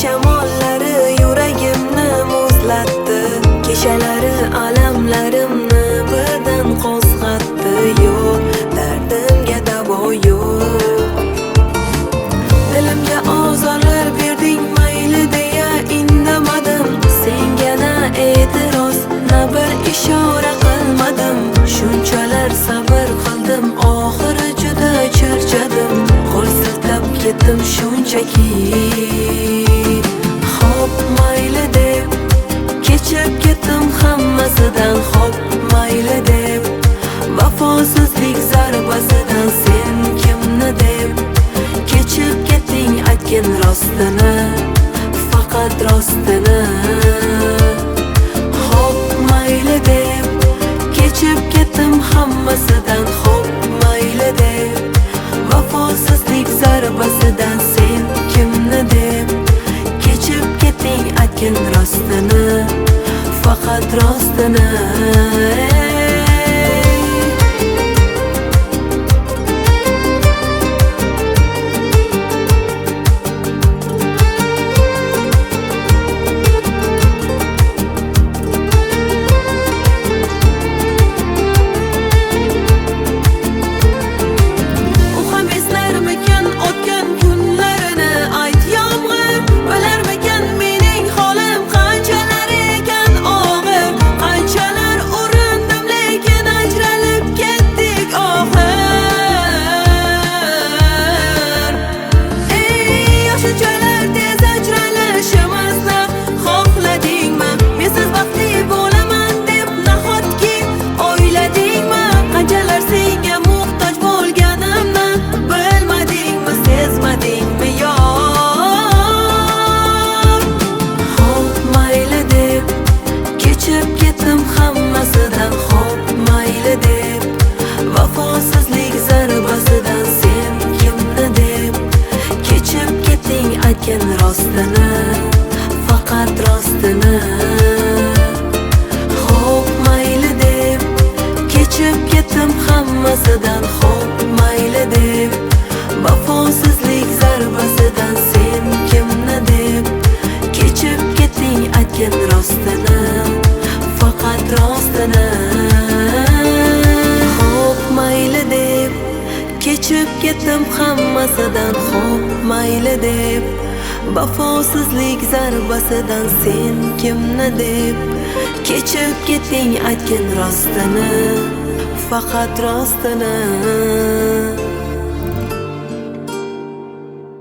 shamollari yuragimni muzlatdi, kechalari alamlarimni birdan qo'zg'atdi. Yo'q, dardimga davo yo'q. Dilimga ozorlar berding, mayli deya indamadim. Senga na e'tiroz, na bir ishora qilmadim. Shunchalar sabr qildim, oxiri juda charchadim. Qo'l siltab ketdim shunchaki. Xo'p, mayli deb kechib ketdim hammasidan. Xo'p, mayli deb vafosizlik zarbasidan. Sen kimni deb kechib ketding, aytgin rostini, faqat rostini. Xo'p, mayli deb kechib ketdim hammasidan. Xo'p, mayli deb vafosizlik zarbasidan. Sen kimni deb kechib ketding, aytgin rostini, faqat rostini. Vafosizlik zarbasidan. Sen kimni deb kechib ketding, aytgin rostini, faqat rostini. Xo'p, mayli deb kechib ketdim hammasidan. Xo'p, mayli deb vafosizlik zarbasidan. Sen kimni deb kechib ketding, aytgin rostini, faqat rostini. Mayli deb kechib ketdim hammasidan. Xo'p, mayli deb vafosizlik zarbasidan. Sen kimni deb kechib ketding, aytgin rostini, faqat rostini.